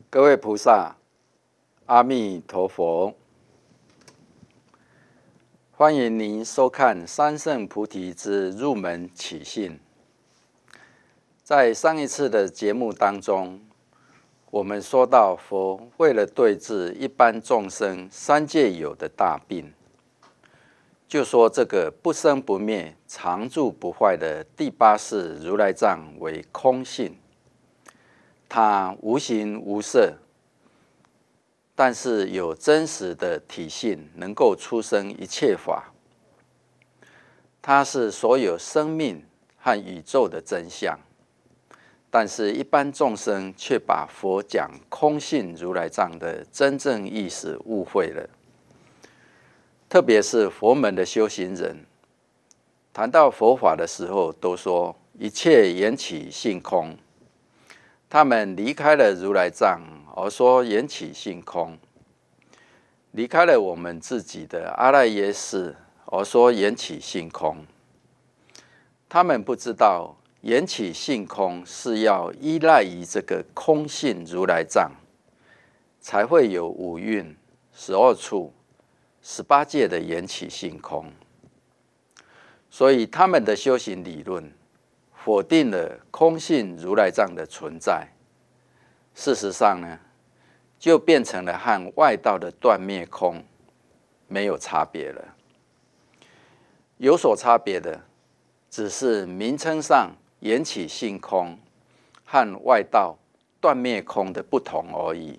各位菩萨，阿弥陀佛！欢迎您收看三圣菩提之入门起信。在上一次的节目当中，我们说到佛为了对治一般众生三界有的大病，就说这个不生不灭、常住不坏的第八世如来藏为空性，它无形无色，但是有真实的体性，能够出生一切法。它是所有生命和宇宙的真相。但是，一般众生却把佛讲空性如来藏的真正意思误会了。特别是佛门的修行人，谈到佛法的时候，都说一切缘起性空。他们离开了如来藏，而说缘起性空；离开了我们自己的阿赖耶识，而说缘起性空。他们不知道缘起性空是要依赖于这个空性如来藏，才会有五蕴、12处、18界的缘起性空。所以他们的修行理论否定了空性如来藏的存在。事实上呢，就变成了和外道的断灭空没有差别了。有所差别的，只是名称上缘起性空和外道断灭空的不同而已。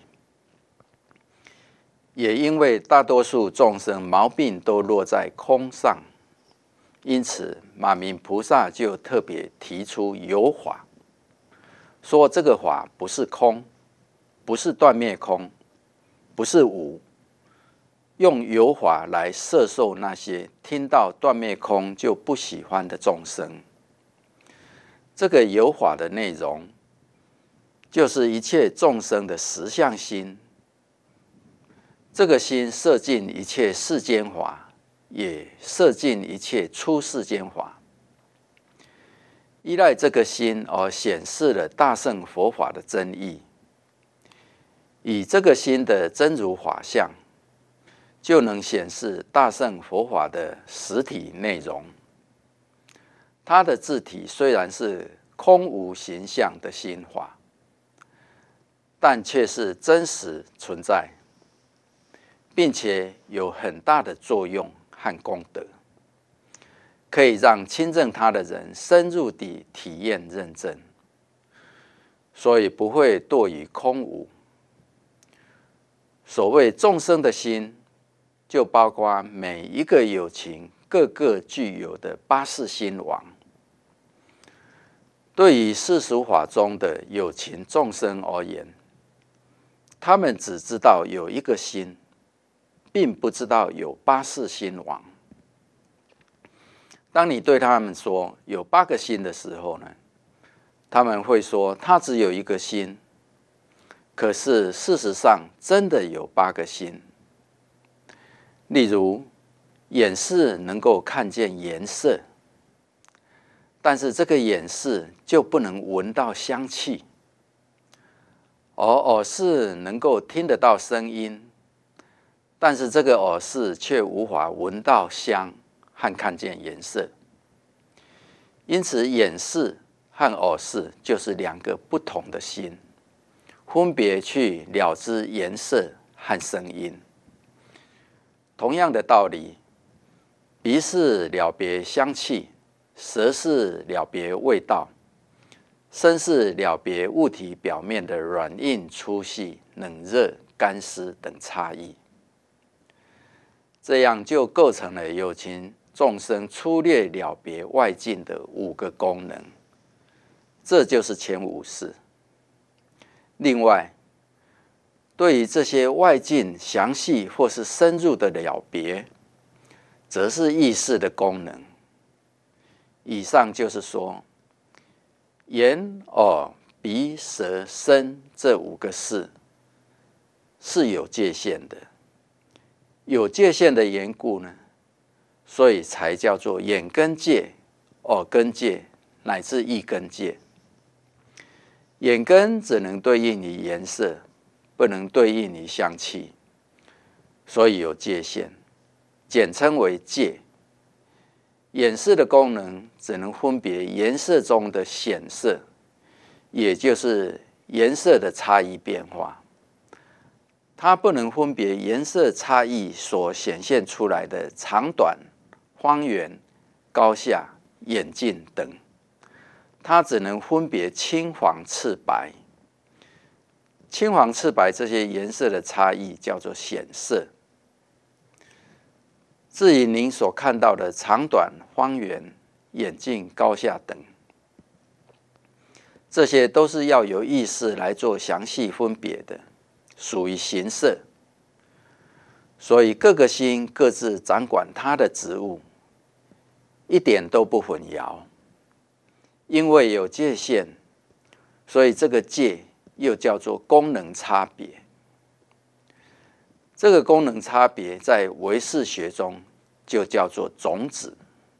也因为大多数众生毛病都落在空上，因此马明菩萨就特别提出有法，说这个法不是空，不是断灭空，不是无，用有法来摄受那些听到断灭空就不喜欢的众生。这个有法的内容，就是一切众生的实相心。这个心摄尽一切世间法，也摄尽一切出世间法。依赖这个心而显示了大乘佛法的真义。以这个心的真如法相，就能显示大乘佛法的实体内容。它的自体虽然是空无形象的心法，但却是真实存在，并且有很大的作用和功德，可以让亲证它的人深入地体验认证，所以不会堕于空无。所谓众生的心，就包括每一个有情各个具有的八识心王。对于世俗法中的有情众生而言，他们只知道有一个心，并不知道有八识心王。当你对他们说有8个心的时候呢，他们会说他只有一个心。可是事实上真的有8个心。例如，眼视能够看见颜色，但是这个眼视就不能闻到香气；而耳视能够听得到声音，但是这个耳视却无法闻到香和看见颜色。因此，眼视和耳视就是2个不同的心，分别去了知颜色和声音。同样的道理，鼻视了别香气，舌视了别味道，身视了别物体表面的软硬粗细、冷热干湿等差异。这样就构成了有情众生粗略了别外境的5个功能，这就是前5识。另外，对于这些外境详细或是深入的了别，则是意识的功能。以上就是说，眼、耳、鼻、舌、身这5个识是有界限的。有界限的缘故呢，所以才叫做眼根界、耳根界乃至意根界。眼根只能对应于颜色， 不能对应于香气，所以有界限，简称为界。眼视的功能只能分别颜色中的显色，也就是颜色的差异变化。它不能分别颜色差异所显现出来的长短、方圆、高下、远近等，它只能分别青黄赤白。青黄赤白这些颜色的差异叫做显色。至于您所看到的长短、方圆、远近、高下等，这些都是要由意识来做详细分别的，属于形色。所以各个星各自掌管它的职务，一点都不混淆。因为有界限，所以这个界又叫做功能差别。这个功能差别在唯识学中就叫做种子。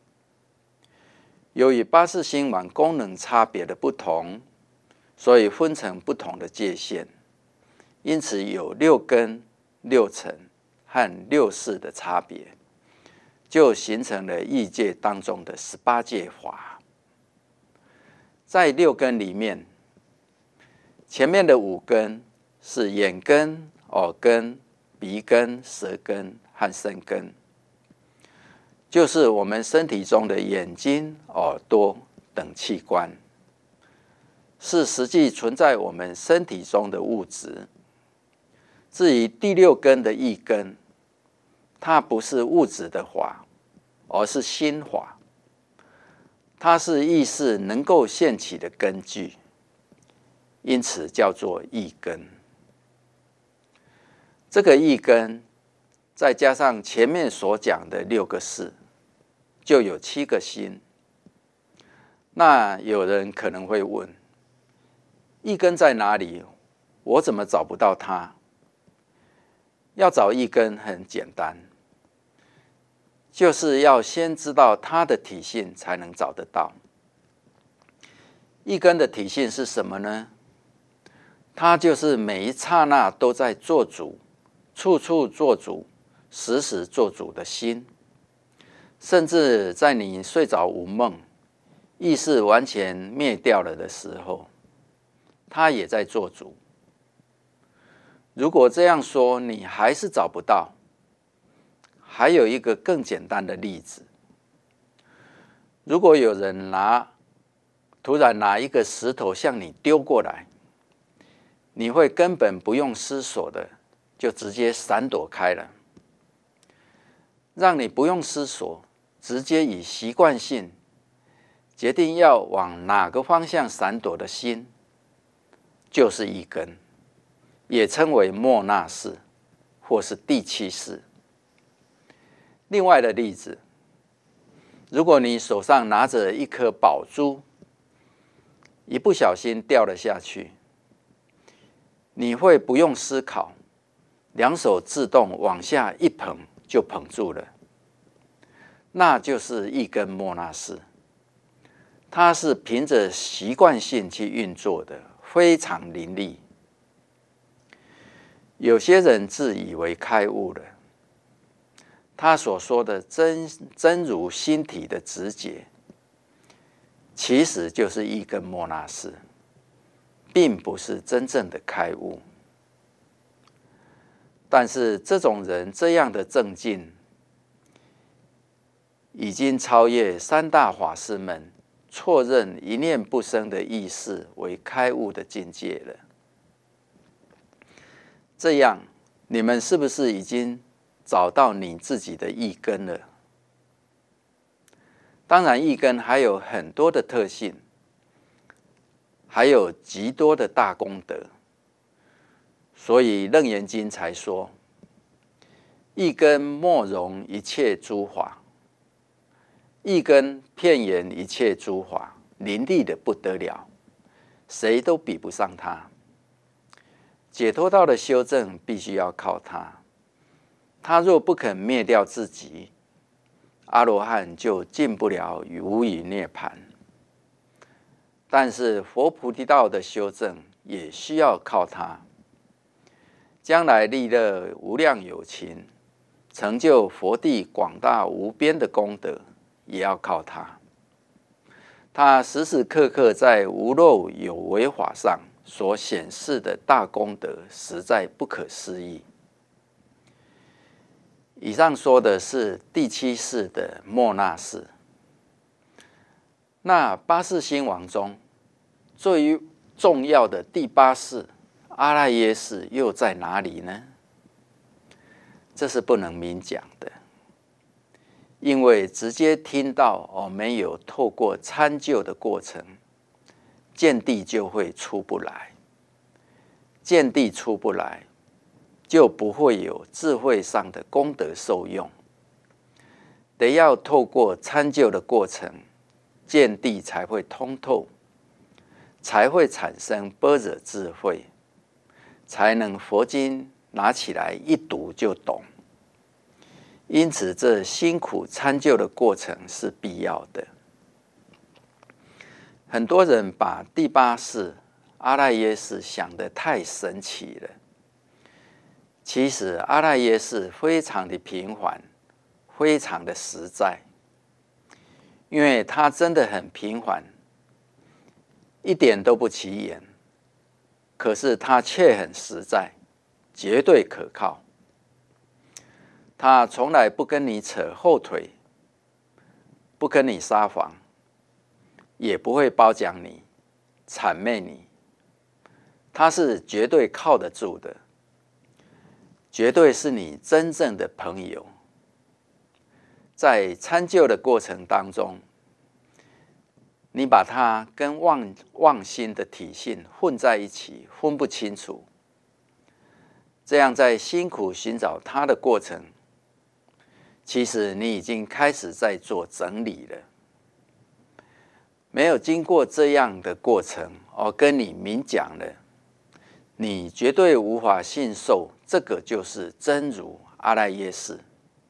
由于八识星王功能差别的不同，所以分成不同的界限，因此有六根、六尘和六识的差别，就形成了异界当中的18界法。在六根里面，前面的5根是眼根、耳根、鼻根、舌根和身根，就是我们身体中的眼睛、耳朵等器官，是实际存在我们身体中的物质。至于第6根的意根，它不是物质的法，而是心法，它是意识能够现起的根据，因此叫做意根。这个意根再加上前面所讲的6个识，就有7个心。那有人可能会问，意根在哪里？我怎么找不到它？要找意根很简单，就是要先知道它的体性才能找得到。意根的体性是什么呢？它就是每一刹那都在做主，处处做主，时时做主的心。甚至在你睡着无梦，意识完全灭掉了的时候，它也在做主。如果这样说你还是找不到，还有一个更简单的例子。如果有人突然拿一个石头向你丢过来，你会根本不用思索的就直接闪躲开了。让你不用思索，直接以习惯性决定要往哪个方向闪躲的心，就是意根，也称为末那识或是第7识。另外的例子，如果你手上拿着一颗宝珠，一不小心掉了下去，你会不用思考，两手自动往下一捧就捧住了，那就是意根末那识。它是凭着习惯性去运作的，非常凌厉。有些人自以为开悟了，他所说的真如心体的直觉，其实就是意根末那识，并不是真正的开悟。但是这种人这样的正境，已经超越3大法师们错认一念不生的意识为开悟的境界了。这样，你们是不是已经找到你自己的意根了？当然，意根还有很多的特性，还有极多的大功德。所以《楞严经》才说：“意根莫容一切诸法，意根遍圆一切诸法，凌厉的不得了，谁都比不上它。解脱道的修正必须要靠它，它若不肯灭掉自己，阿罗汉就进不了无余涅槃。但是佛菩提道的修正也需要靠它。 将来利乐无量有情，成就佛地广大无边的功德，也要靠他。他时时刻刻在无漏有为法上所显示的大功德，实在不可思议。以上说的是第7世的末那世。那八世兴王中，最重要的第8世阿赖耶识又在哪里呢？这是不能明讲的，因为直接听到没有透过参究的过程，见地就会出不来。见地出不来，就不会有智慧上的功德受用。得要透过参究的过程，见地才会通透，才会产生般若智慧，才能佛经拿起来一读就懂。因此，这辛苦参究的过程是必要的。很多人把第8世阿赖耶识想得太神奇了。其实阿赖耶识非常的平凡，非常的实在，因为它真的很平凡，一点都不起眼，可是它却很实在，绝对可靠。他从来不跟你扯后腿，不跟你撒谎，也不会褒奖你、谄媚你。他是绝对靠得住的，绝对是你真正的朋友。在参究的过程当中，你把它跟妄心的体性混在一起，分不清楚。这样在辛苦寻找它的过程，其实你已经开始在做整理了。没有经过这样的过程，跟你明讲了，你绝对无法信受。这个就是真如阿赖耶识。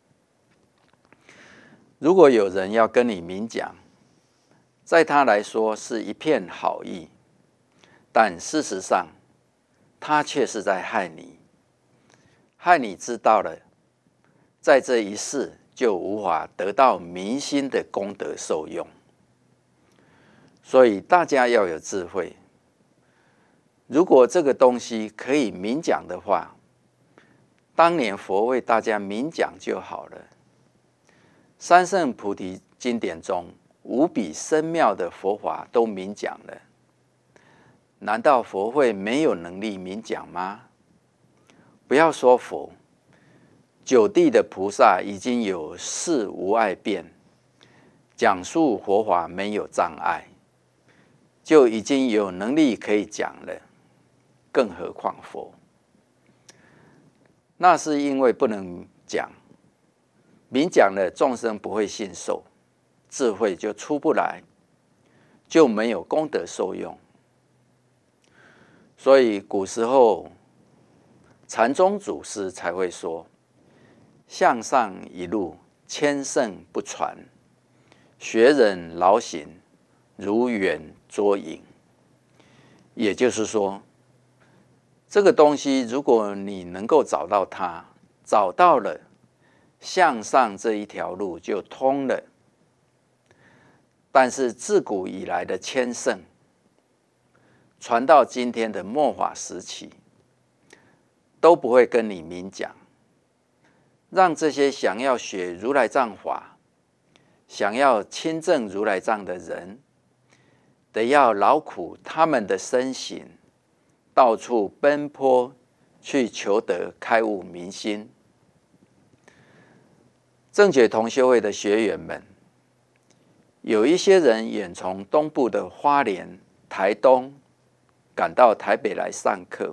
如果有人要跟你明讲，在他来说是一片好意，但事实上，他却是在害你，害你知道了，在这一世就无法得到明心的功德受用。所以大家要有智慧。如果这个东西可以明讲的话，当年佛为大家明讲就好了。三圣菩提经典中无比深妙的佛法都明讲了，难道佛会没有能力明讲吗？不要说佛，九地的菩萨已经有事无碍辩，讲述佛法没有障碍，就已经有能力可以讲了，更何况佛？那是因为不能讲，明讲了众生不会信受，智慧就出不来，就没有功德受用。所以古时候禅宗祖师才会说：向上一路，千圣不传，学人劳形，如远捉影。也就是说，这个东西如果你能够找到它，找到了，向上这一条路就通了。但是自古以来的千圣，传到今天的末法时期，都不会跟你明讲，让这些想要学如来藏法、想要亲证如来藏的人，得要劳苦他们的身形，到处奔波去求得开悟明心。正觉同修会的学员们，有一些人远从东部的花莲、台东赶到台北来上课，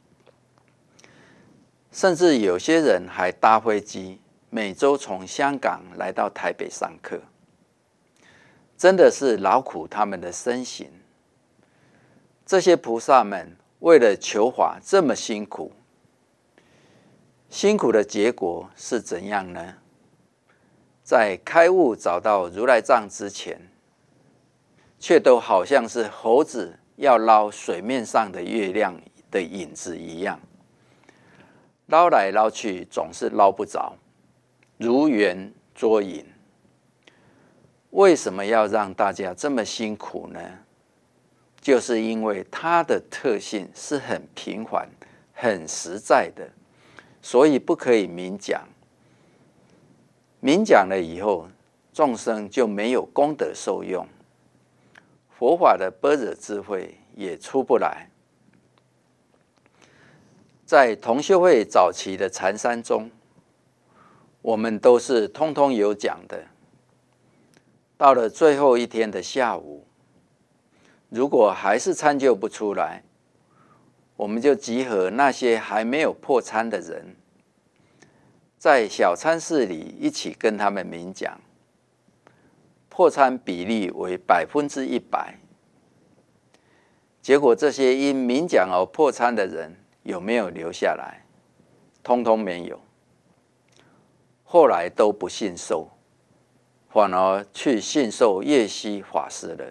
甚至有些人还搭飞机，每周从香港来到台北上课，真的是劳苦他们的身形。这些菩萨们为了求法这么辛苦，辛苦的结果是怎样呢？在开悟找到如来藏之前，却都好像是猴子要捞水面上的月亮的影子一样， 捞来捞去总是捞不着，如圆捉影。为什么要让大家这么辛苦呢？就是因为它的特性是很平缓、很实在的，所以不可以明讲。明讲了以后，众生就没有功德受用，佛法的般若智慧也出不来。在同修会早期的禅山中，我们都是通通有讲的。到了最后一天的下午，如果还是参究不出来，我们就集合那些还没有破参的人，在小参室里一起跟他们明讲，破参比例为100%。结果这些因明讲而破参的人有没有留下来？通通没有。后来都不信受，反而去信受叶希法师了。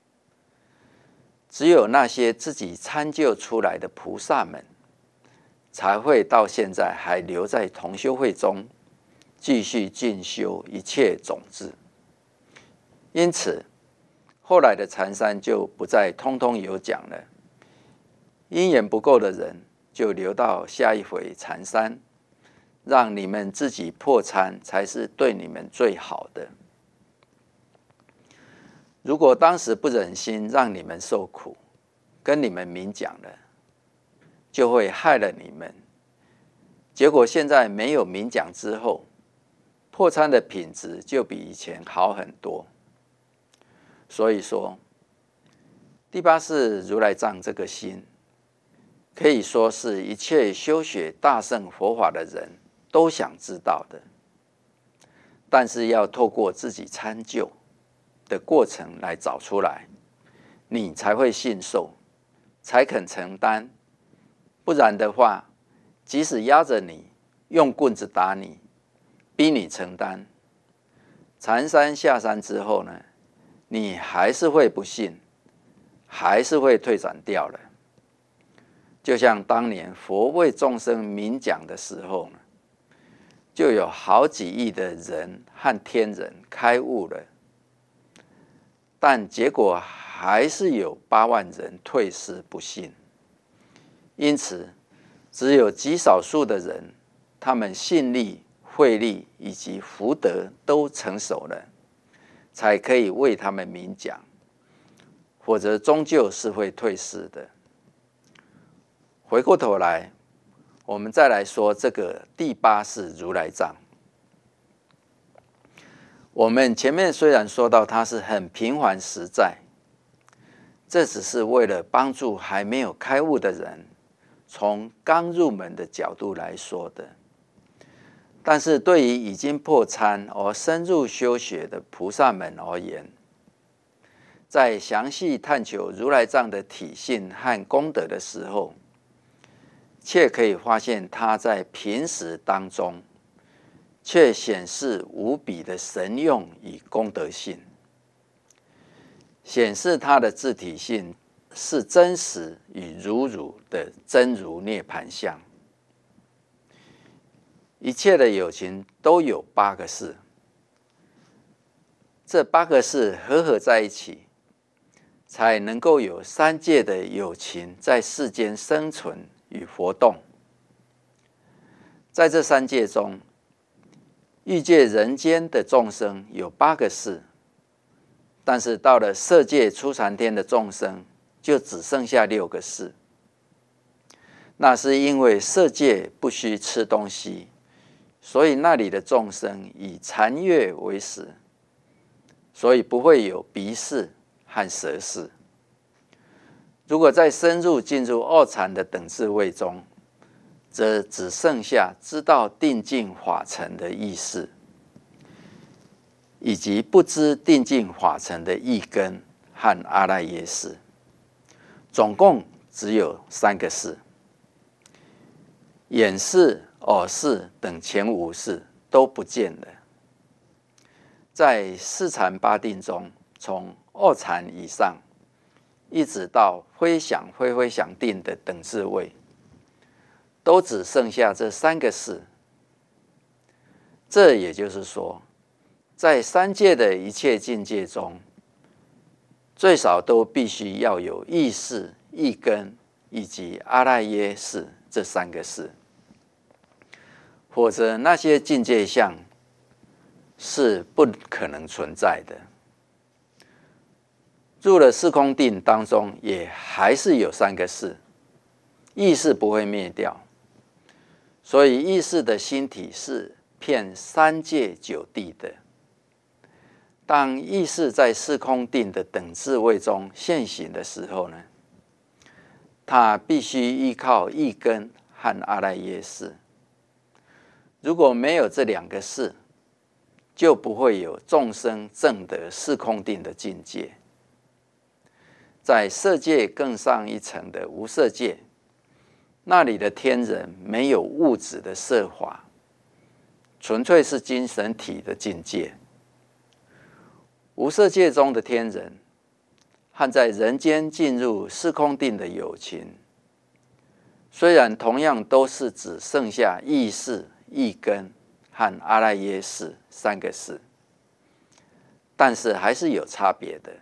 只有那些自己参究出来的菩萨们，才会到现在还留在同修会中，继续进修一切种子。因此，后来的禅山就不再通通有讲了。因缘不够的人，就留到下一回禅山，让你们自己破参，才是对你们最好的。如果当时不忍心让你们受苦，跟你们明讲了，就会害了你们。结果现在没有明讲之后，破参的品质就比以前好很多。所以说，第八世如来藏这个心，可以说是一切修学大乘佛法的人都想知道的，但是要透过自己参究的过程来找出来，你才会信受，才肯承担。不然的话，即使压着你，用棍子打你，逼你承担，禅山下山之后呢，你还是会不信，还是会退转掉了。就像当年佛为众生明讲的时候呢，就有好几亿的人和天人开悟了，但结果还是有8万人退失不信。因此，只有极少数的人，他们信力、慧力以及福德都成熟了，才可以为他们明讲，否则终究是会退失的。回过头来，我们再来说这个第八世如来藏。我们前面虽然说到它是很平缓实在，这只是为了帮助还没有开悟的人，从刚入门的角度来说的。但是对于已经破参而深入修学的菩萨们而言，在详细探求如来藏的体性和功德的时候，却可以发现它在平时当中却显示无比的神用与功德性，显示它的自体性是真实与如如的真如涅槃相。一切的有情都有8个事，这8个事合在一起，才能够有3界的有情在世间生存与活动。在这3界中，欲界人间的众生有8个事，但是到了色界初禅天的众生就只剩下6个事。那是因为色界不需吃东西，所以那里的众生以禅悦为食，所以不会有鼻视和舌视。如果再深入进入2禅的等智慧中，则只剩下知道定境法尘的意识，以及不知定境法尘的意根和阿赖耶识，总共只有3个事。眼识、耳识等前5识都不见了。在4禅8定中，从2禅以上，一直到非想非非想定的等智慧， 都只剩下这三个事。这也就是说，在三界的一切境界中，最少都必须要有意识、意根以及阿赖耶识这三个事，否则那些境界相是不可能存在的。入了四空定当中，也还是有三个事，意识不会灭掉，所以意识的心体是遍三界九地的。当意识在四空定的等至位中现行的时候呢，它必须依靠意根和阿赖耶识。如果没有这两个事，就不会有众生证得四空定的境界。在色界更上一层的无色界，那里的天人没有物质的色法，纯粹是精神体的境界。无色界中的天人和在人间进入四空定的有情，虽然同样都是只剩下意识、意根和阿赖耶识三个事，但是还是有差别的。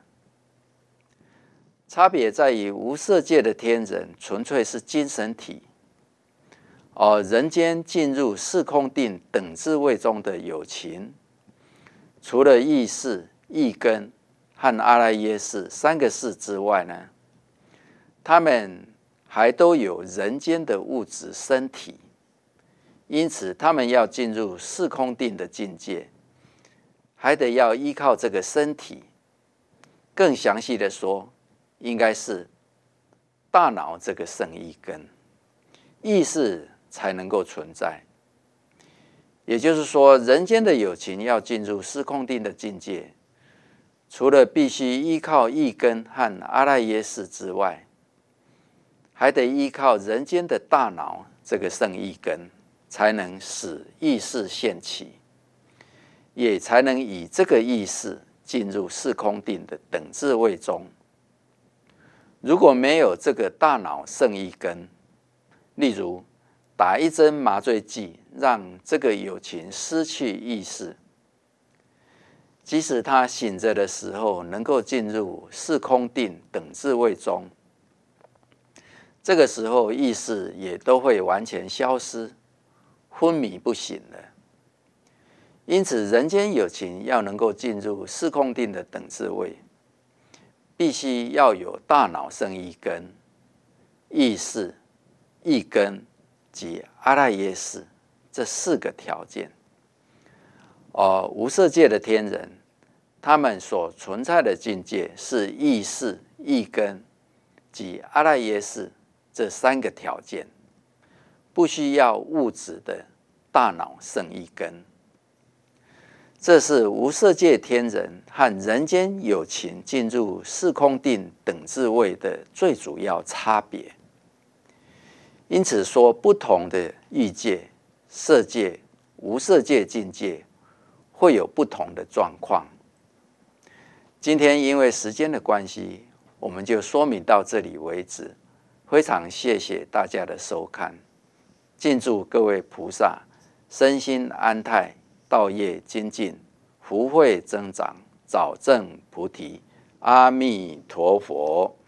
差别在于无色界的天人纯粹是精神体，而人间进入四空定等至位中的有情，除了意识、意根和阿赖耶识三个事之外呢，他们还都有人间的物质身体，因此他们要进入四空定的境界，还得要依靠这个身体。更详细的说，应该是大脑这个圣意根，意识才能够存在。也就是说，人间的有情要进入四空定的境界，除了必须依靠意根和阿赖耶识之外，还得依靠人间的大脑这个圣意根，才能使意识现起，也才能以这个意识进入四空定的等至位中。如果没有这个大脑圣意根，例如打一针麻醉剂，让这个有情失去意识，即使他醒着的时候能够进入四空定等至位中，这个时候意识也都会完全消失，昏迷不醒了。因此，人间有情要能够进入四空定的等至位，必须要有大脑圣意根、意识、意根及阿赖耶识这四个条件。而无色界的天人，他们所存在的境界是意识、意根及阿赖耶识这三个条件，不需要物质的大脑圣意根。这是无色界天人和人间有情进入四空定等至位的最主要差别。因此说，不同的欲界、色界、无色界境界会有不同的状况。今天因为时间的关系，我们就说明到这里为止。非常谢谢大家的收看，敬祝各位菩萨身心安泰，道业精进，福慧增长，早证菩提。阿弥陀佛。